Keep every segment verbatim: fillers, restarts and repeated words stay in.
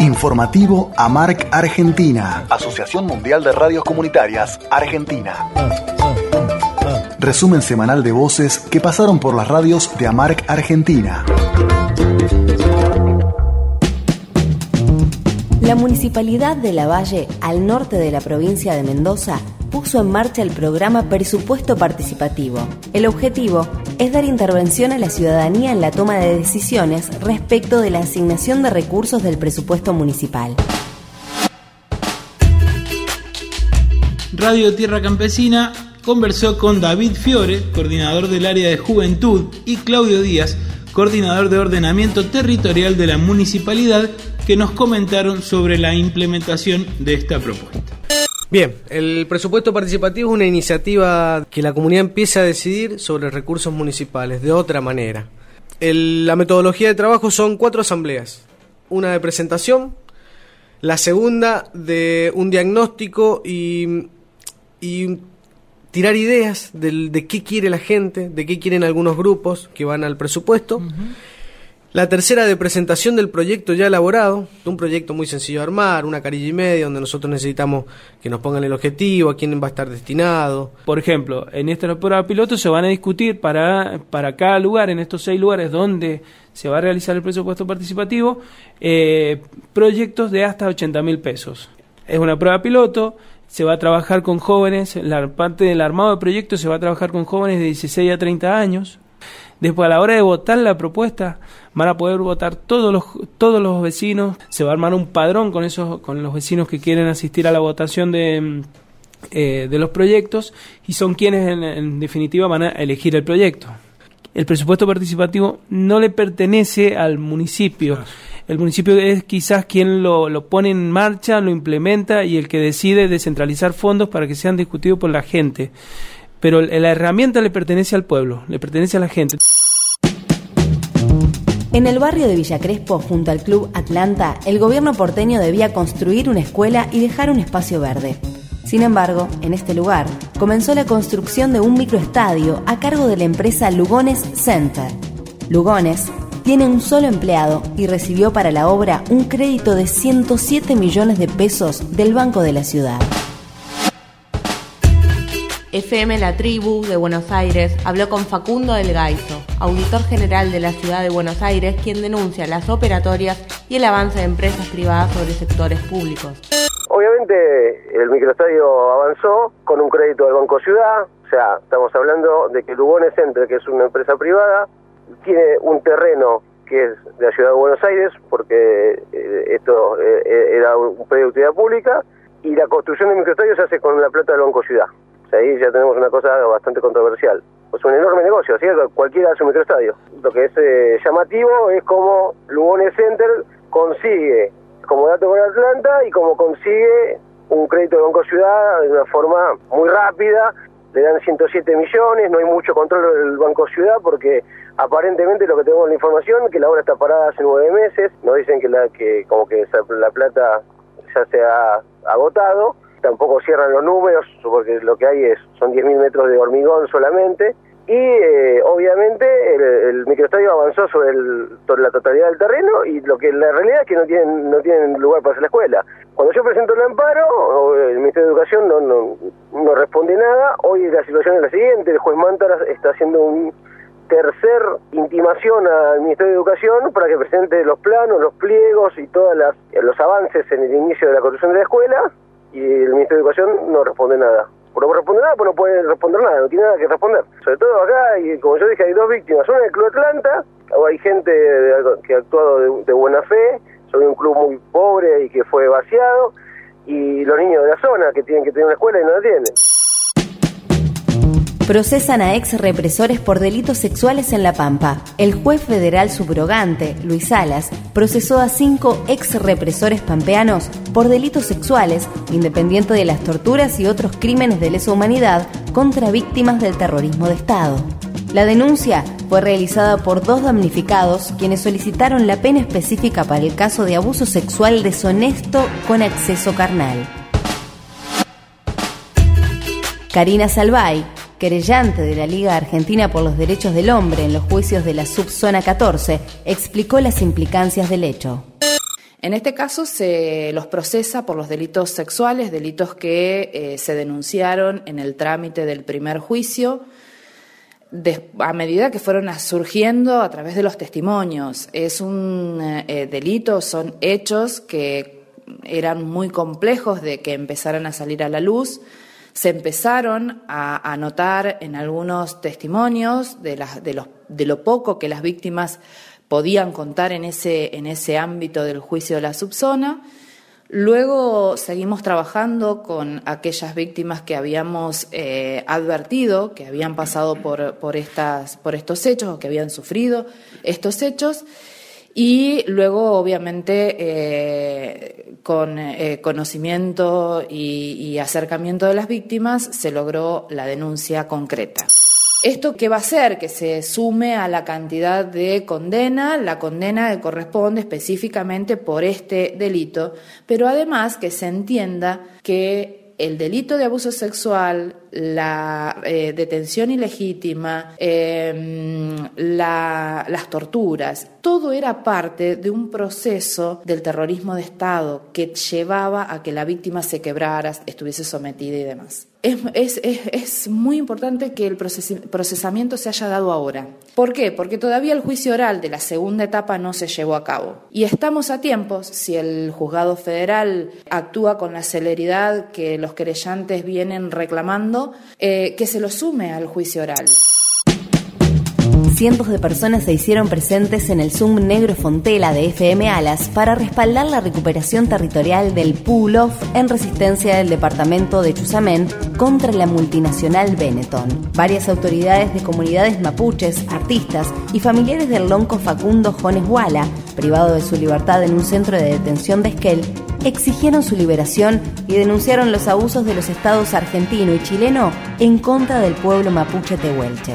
Informativo AMARC Argentina. Asociación Mundial de Radios Comunitarias Argentina. Resumen semanal de voces que pasaron por las radios de AMARC Argentina. La Municipalidad de Lavalle, al norte de la provincia de Mendoza, puso en marcha el programa Presupuesto Participativo. El objetivo es dar intervención a la ciudadanía en la toma de decisiones respecto de la asignación de recursos del presupuesto municipal. Radio Tierra Campesina conversó con David Fiore, coordinador del área de Juventud, y Claudio Díaz, coordinador de Ordenamiento Territorial de la Municipalidad, que nos comentaron sobre la implementación de esta propuesta. Bien, el presupuesto participativo es una iniciativa que la comunidad empieza a decidir sobre recursos municipales de otra manera. El, la metodología de trabajo son cuatro asambleas, una de presentación, la segunda de un diagnóstico y, y tirar ideas de, de qué quiere la gente, de qué quieren algunos grupos que van al presupuesto. Uh-huh. La tercera de presentación del proyecto ya elaborado, un proyecto muy sencillo de armar, una carilla y media, donde nosotros necesitamos que nos pongan el objetivo, a quién va a estar destinado. Por ejemplo, en esta prueba piloto se van a discutir para, para cada lugar, en estos seis lugares donde se va a realizar el presupuesto participativo, eh, proyectos de hasta ochenta mil pesos. Es una prueba piloto, se va a trabajar con jóvenes, la parte del armado de proyectos se va a trabajar con jóvenes de dieciséis a treinta años. Después, a la hora de votar la propuesta, van a poder votar todos los todos los vecinos. Se va a armar un padrón con esos con los vecinos que quieren asistir a la votación de eh, de los proyectos, y son quienes en, en definitiva van a elegir el proyecto. El presupuesto participativo no le pertenece al municipio. El municipio es quizás quien lo, lo pone en marcha, lo implementa, y el que decide descentralizar fondos para que sean discutidos por la gente. Pero la herramienta le pertenece al pueblo, le pertenece a la gente. En el barrio de Villa Crespo, junto al Club Atlanta, el gobierno porteño debía construir una escuela y dejar un espacio verde. Sin embargo, en este lugar comenzó la construcción de un microestadio a cargo de la empresa Lugones Center. Lugones tiene un solo empleado y recibió para la obra un crédito de ciento siete millones de pesos del Banco de la Ciudad. F M La Tribu de Buenos Aires habló con Facundo del Gaizo, auditor general de la ciudad de Buenos Aires, quien denuncia las operatorias y el avance de empresas privadas sobre sectores públicos. Obviamente el microestadio avanzó con un crédito del Banco Ciudad, o sea, estamos hablando de que Lugones Center, que es una empresa privada, tiene un terreno que es de la ciudad de Buenos Aires, porque esto era un predio de utilidad pública, y la construcción del microestadio se hace con la plata del Banco Ciudad. O sea, ahí ya tenemos una cosa bastante controversial. Es un enorme negocio, ¿sí? Cualquiera hace un microestadio. Lo que es eh, llamativo es cómo Lugones Center consigue como dato con Atlanta y como consigue un crédito del Banco Ciudad de una forma muy rápida. Le dan ciento siete millones, no hay mucho control del Banco Ciudad porque aparentemente lo que tenemos la información que la obra está parada hace nueve meses. Nos dicen que la que como que la plata ya se ha agotado. Tampoco cierran los números porque lo que hay es son diez mil metros de hormigón solamente. Y eh, obviamente el, el microestadio avanzó sobre, el, sobre la totalidad del terreno, y lo que la realidad es que no tienen no tienen lugar para hacer la escuela. Cuando yo presento el amparo, el Ministerio de Educación no, no, no responde nada. Hoy la situación es la siguiente: el juez Mántara está haciendo un tercer intimación al Ministerio de Educación para que presente los planos, los pliegos y todos los avances en el inicio de la construcción de la escuela, y el Ministerio de Educación no responde nada. Por no responde nada, pues no puede responder nada, no tiene nada que responder. Sobre todo acá, y como yo dije, hay dos víctimas. Una del Club Atlanta, o hay gente que ha actuado de, de buena fe sobre un club muy pobre y que fue vaciado, y los niños de la zona que tienen que tener una escuela y no la tienen. Procesan a ex represores por delitos sexuales en La Pampa. El juez federal subrogante, Luis Salas, procesó a cinco ex represores pampeanos por delitos sexuales, independiente de las torturas y otros crímenes de lesa humanidad contra víctimas del terrorismo de Estado. La denuncia fue realizada por dos damnificados, quienes solicitaron la pena específica para el caso de abuso sexual deshonesto con acceso carnal. Karina Salvay, querellante de la Liga Argentina por los Derechos del Hombre en los juicios de la Subzona catorce, explicó las implicancias del hecho. En este caso se los procesa por los delitos sexuales, delitos que eh, se denunciaron en el trámite del primer juicio, de, a medida que fueron surgiendo a través de los testimonios. Es un eh, delito, son hechos que eran muy complejos de que empezaran a salir a la luz. Se empezaron a, a notar en algunos testimonios de, la, de, los, de lo poco que las víctimas podían contar en ese, en ese ámbito del juicio de la subzona. Luego seguimos trabajando con aquellas víctimas que habíamos eh, advertido, que habían pasado por, por, estas, por estos hechos o que habían sufrido estos hechos. Y luego, obviamente, eh, con eh, conocimiento y, y acercamiento de las víctimas, se logró la denuncia concreta. ¿Esto qué va a hacer? Que se sume a la cantidad de condena, la condena que corresponde específicamente por este delito, pero además que se entienda que el delito de abuso sexual, la eh, detención ilegítima, eh, la, las torturas, todo era parte de un proceso del terrorismo de Estado que llevaba a que la víctima se quebrara, estuviese sometida y demás. Es, es, es, es muy importante que el proces, procesamiento se haya dado ahora. ¿Por qué? Porque todavía el juicio oral de la segunda etapa no se llevó a cabo. Y estamos a tiempo, si el juzgado federal actúa con la celeridad que los querellantes vienen reclamando, eh, que se lo sume al juicio oral. Cientos de personas se hicieron presentes en el Zoom Negro Fontela de F M Alas para respaldar la recuperación territorial del Pull-Off en resistencia del departamento de Chuzamén contra la multinacional Benetton. Varias autoridades de comunidades mapuches, artistas y familiares del lonco Facundo Jones Wala, privado de su libertad en un centro de detención de Esquel, exigieron su liberación y denunciaron los abusos de los estados argentino y chileno en contra del pueblo mapuche tehuelche.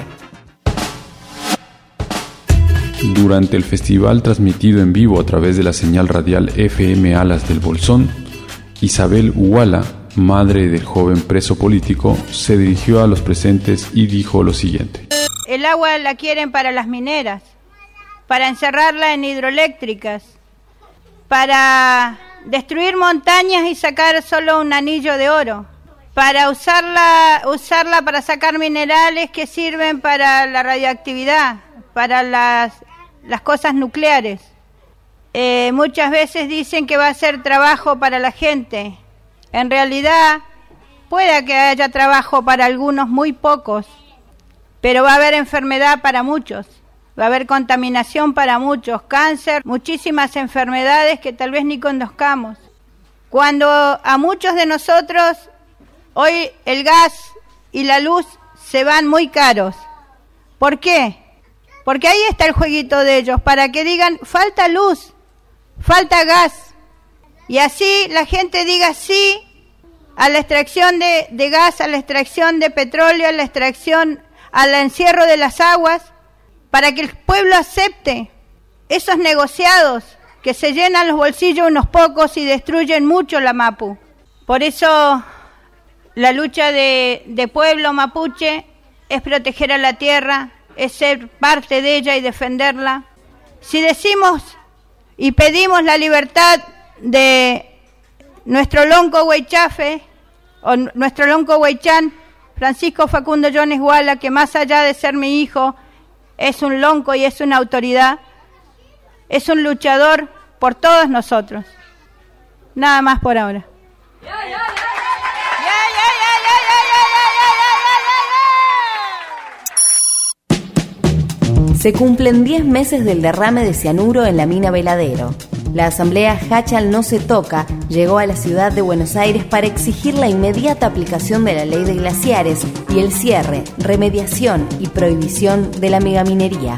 Durante el festival transmitido en vivo a través de la señal radial F M Alas del Bolsón, Isabel Huala, madre del joven preso político, se dirigió a los presentes y dijo lo siguiente. El agua la quieren para las mineras, para encerrarla en hidroeléctricas, para destruir montañas y sacar solo un anillo de oro, para usarla, usarla para sacar minerales que sirven para la radioactividad, para las, las cosas nucleares. Eh, muchas veces dicen que va a ser trabajo para la gente. En realidad, puede que haya trabajo para algunos, muy pocos, pero va a haber enfermedad para muchos, va a haber contaminación para muchos, cáncer, muchísimas enfermedades que tal vez ni conozcamos. Cuando a muchos de nosotros hoy el gas y la luz se van muy caros. ¿Por qué? Porque ahí está el jueguito de ellos, para que digan, falta luz, falta gas. Y así la gente diga sí a la extracción de, de gas, a la extracción de petróleo, a la extracción, al encierro de las aguas, para que el pueblo acepte esos negociados que se llenan los bolsillos unos pocos y destruyen mucho la Mapu. Por eso la lucha de, de pueblo mapuche es proteger a la tierra, es ser parte de ella y defenderla. Si decimos y pedimos la libertad de nuestro lonco Huaychafe, o nuestro lonco Huaychán, Francisco Facundo Jones Wala, que más allá de ser mi hijo, es un lonco y es una autoridad, es un luchador por todos nosotros. Nada más por ahora. Se cumplen diez meses del derrame de cianuro en la mina Veladero. La asamblea Hachal no se toca llegó a la ciudad de Buenos Aires para exigir la inmediata aplicación de la ley de glaciares y el cierre, remediación y prohibición de la megaminería.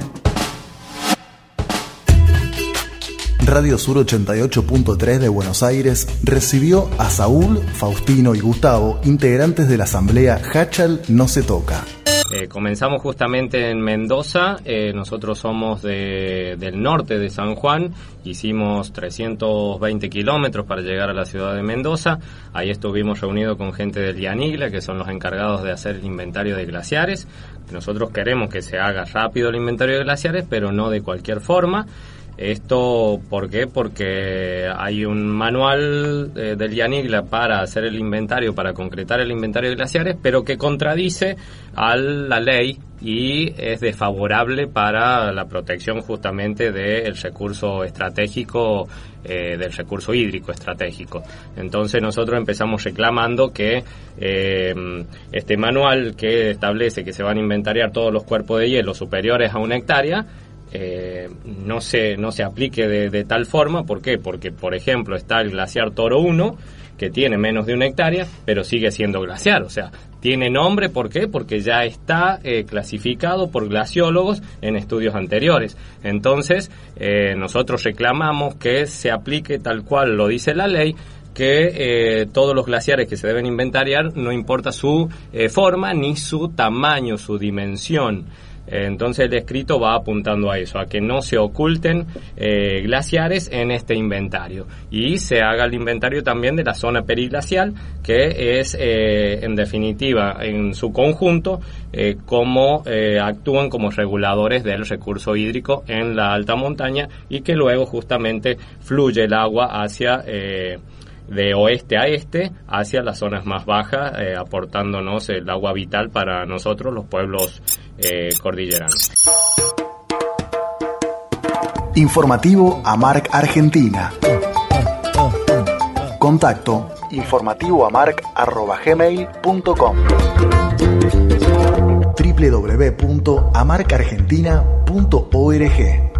Radio Sur ochenta y ocho punto tres de Buenos Aires recibió a Saúl, Faustino y Gustavo, integrantes de la asamblea Hachal no se toca. Eh, comenzamos justamente en Mendoza, eh, nosotros somos de, del norte de San Juan, hicimos trescientos veinte kilómetros para llegar a la ciudad de Mendoza, ahí estuvimos reunidos con gente del IANIGLA, que son los encargados de hacer el inventario de glaciares. Nosotros queremos que se haga rápido el inventario de glaciares, pero no de cualquier forma. Esto, ¿por qué? Porque hay un manual eh, del IANIGLA para hacer el inventario, para concretar el inventario de glaciares, pero que contradice a la ley y es desfavorable para la protección justamente del recurso estratégico, eh, del recurso hídrico estratégico. Entonces nosotros empezamos reclamando que eh, este manual que establece que se van a inventariar todos los cuerpos de hielo superiores a una hectárea, Eh, no se no se aplique de, de tal forma. ¿Por qué? Porque, por ejemplo, está el glaciar Toro uno, que tiene menos de una hectárea, pero sigue siendo glaciar. O sea, tiene nombre, ¿por qué? Porque ya está eh, clasificado por glaciólogos en estudios anteriores. Entonces, eh, nosotros reclamamos que se aplique tal cual lo dice la ley, que eh, todos los glaciares que se deben inventariar, no importa su eh, forma ni su tamaño, su dimensión. Entonces el escrito va apuntando a eso, a que no se oculten eh, glaciares en este inventario y se haga el inventario también de la zona periglacial, que es eh, en definitiva en su conjunto eh, cómo eh, actúan como reguladores del recurso hídrico en la alta montaña y que luego justamente fluye el agua hacia eh, de oeste a este hacia las zonas más bajas, eh, aportándonos el agua vital para nosotros los pueblos eh, cordilleranos. Informativo AMARC Argentina. Contacto informativoamarc arroba gmail punto com w w w punto amarc argentina punto org